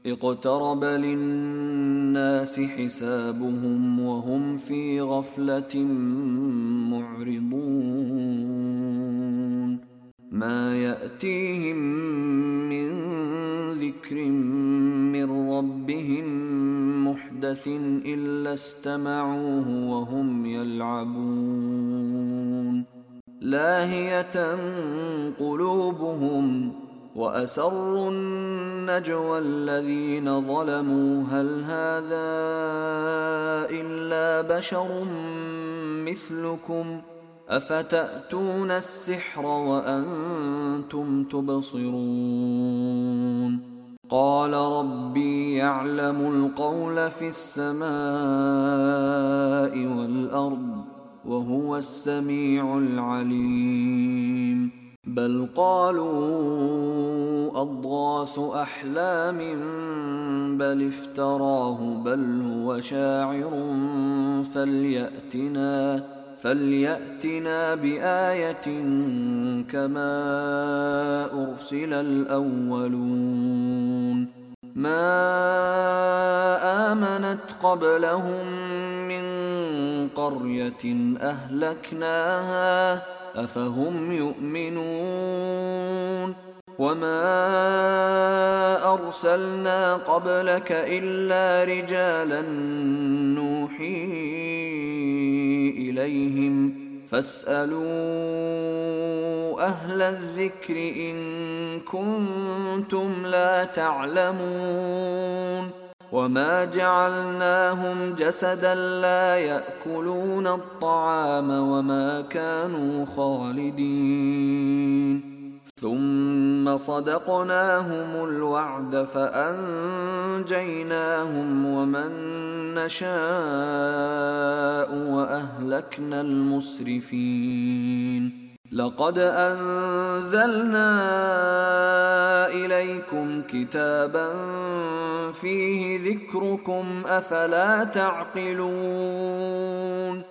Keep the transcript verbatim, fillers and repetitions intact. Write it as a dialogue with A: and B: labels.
A: اقترب للناس حسابهم وهم في غفلة معرضون ما يأتيهم من ذكر من ربهم محدث إلا استمعوه وهم يلعبون لاهية قلوبهم وأسروا النجوى الذين ظلموا هل هذا إلا بشر مثلكم أفتأتون السحر وأنتم تبصرون قال ربي يعلم القول في السماء والأرض وهو السميع العليم بل قالوا أضغاث أحلام بل افتراه بل هو شاعر فليأتنا فليأتنا بآية كما أرسل الأولون ما آمنت قبلهم من قرية أهلكناها أفهم يؤمنون وما أرسلنا قبلك إلا رجالا نوحي إليهم فاسألوا أهل الذكر إن كنتم لا تعلمون وما جعلناهم جسدا لا يأكلون الطعام وما كانوا خالدين ثم صدقناهم الوعد فأنجيناهم ومن نشاء وأهلكنا المسرفين لقد أنزلنا إليكم كتابا فيه ذكركم أفلا تعقلون